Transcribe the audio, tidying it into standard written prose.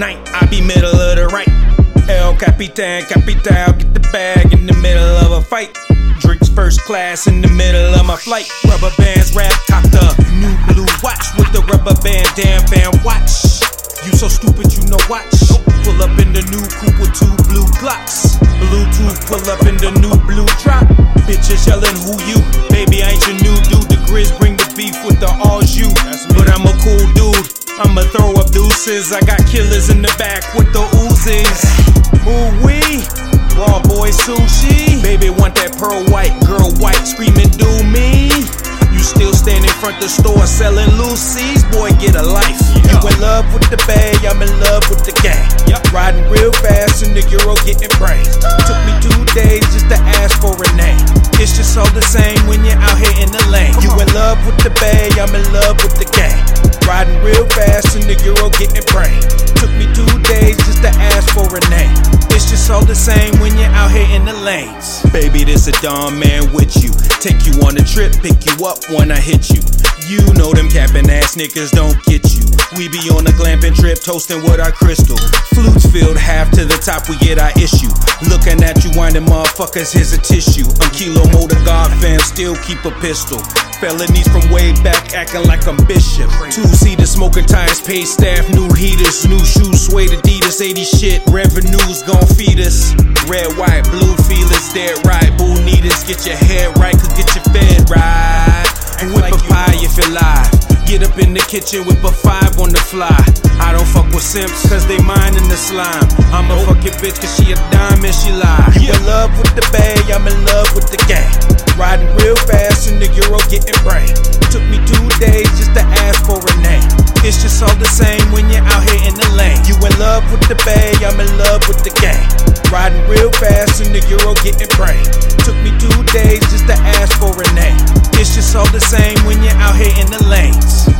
night, I be middle of the right. El Capitan, Capital, get the bag in the middle of a fight. Drinks first class in the middle of my flight. Rubber bands wrap, cock the new blue watch with the rubber band, damn fan watch. You so stupid, you know watch. Pull up in the new coupe with 2 blue Glocks. Bluetooth, pull up in the new blue drop. Bitches yelling, who you? Baby, I ain't your new dude. The Grizz bring the beef with the all you. But I'm a cool dude. I'ma throw up deuces. I got killers in the back with the Uzis. Ooh wee, raw boy sushi. Baby want that pearl white, girl white, screaming do me. You still stand in front the store selling Lucy's, boy get a life. You in love with the bay, I'm in love with the gang. Riding real fast in the Euro getting brains. Took me 2 days just to ask for a name. It's just all the same when you're out here in the lane. You in love with the bay, I'm in love with the gang. Riding real fast in the Euro getting brains. Took me 2 days just to ask for a name. It's just all the same when you're out here in the lanes. Baby, this a dumb man with you. Take you on a trip, pick you up when I hit you. You know them capping ass niggas don't get you. We be on a glamping trip, toasting with our crystal. Flutes filled half to the top, we get our issue. Looking at you whining motherfuckers, here's a tissue. I'm Kilo Motor God fam, still keep a pistol. Felonies from way back, acting like I'm Bishop. 2-seater smoking tires, paid staff, new heaters. New shoes, suede Adidas, 80 shit. Revenues gon' feed us. Red, white, blue feelers, dead right. Boo need us, get your head right, could get your fed right. And whip a pie if you're live. Get up in the kitchen, whip a 5 on the fly. I don't fuck with simps, cause they mine in the slime. I'm a fucking bitch, cause she a dime and she lie. You in love with the bay, I'm in love with the gang. Riding real fast in the Euro getting brain. Took me 2 days just to ask for a name. It's just all the same when you're out here in the lane. You in love with the bay, I'm in love with the gang. Riding real fast in the Euro getting brain. Took me 2 days just to ask for a name. It's just all the same when you're out here in the lanes.